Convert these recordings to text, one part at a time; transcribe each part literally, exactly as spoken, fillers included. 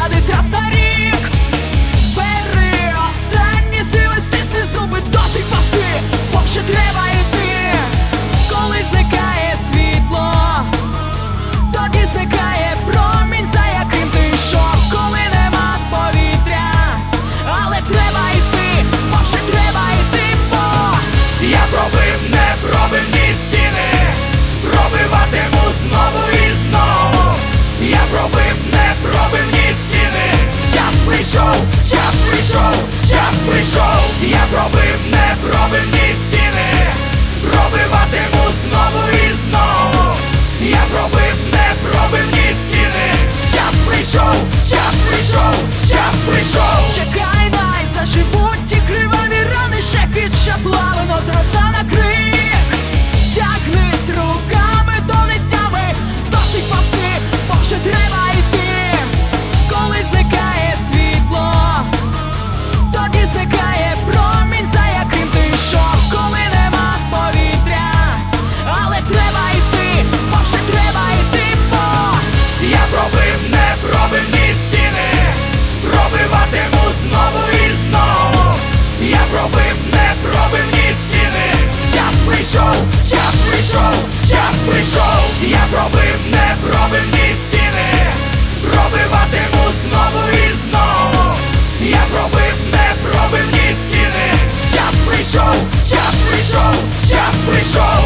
зрадить раз на рік. Збери останні сили, стисни зуби, досить паси, бо ще треба йти. Коли зникає світло, тоді зникає промінь, за яким ти йшов. Коли нема повітря, але треба йти, бо ще треба йти, бо я пробив непробивні стіни, пробиватиму знову і знову. Я пробив непробивні стіни. Час прийшов, час прийшов, час прийшов. Я пробив непробивні стіни, пробиватиму знову і знову. Я пробив непробивні стіни. Час прийшов, час прийшов, час прийшов. чекай, дай заживуть ті криваві рани, ще кит, ще плавно зроста на крик. Тягнись руками до нестями, досить паси, бо ще треба йти. Коли зникає світло, тоді зникає промінь, за яким ти йшов. Коли нема повітря, але треба йти, бо ще треба йти, бо я пробив непробивні стіни, пробиватиму знову і знову. Я пробив непробивні стіни. Час прийшов, час прийшов, час прийшов. Я пробив непробивні стіни, пробиватиму знову і знову. Я пробив непробивні стіни. Час прийшов, час прийшов, час прийшов.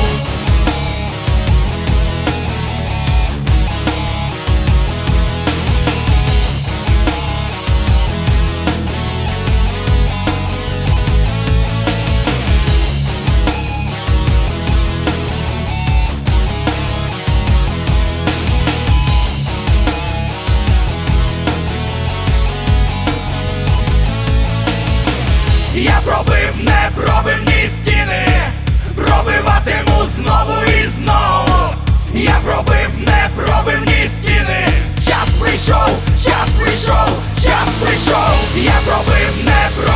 Я пробив непробивні стіни, пробиватиму знову і знову. Я пробив непробивні стіни. Час прийшов, час прийшов, час прийшов. Я пробив непробивні